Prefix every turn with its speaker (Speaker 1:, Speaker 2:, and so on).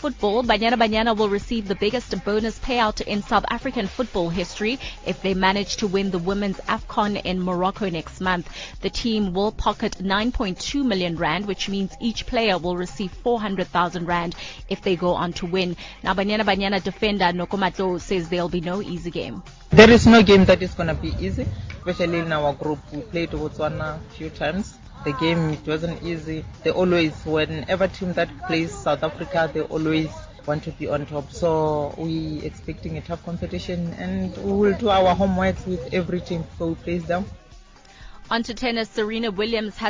Speaker 1: football, Banyana Banyana will receive the biggest bonus payout in South African football history if they manage to win the Women's AFCON in Morocco next month. The team will pocket 9.2 million rand, which means each player will receive 400,000 rand if they go on to win. Now, Banyana Banyana defender Nokomatlo says there'll be no easy game.
Speaker 2: There is no game that is going to be easy, especially in our group. We played Botswana a few times. The game, it wasn't easy. They always, whenever team that plays South Africa, they always want to be on top. So we expecting a tough competition, and we will do our homework with every team before we face them.
Speaker 1: On to tennis, Serena Williams has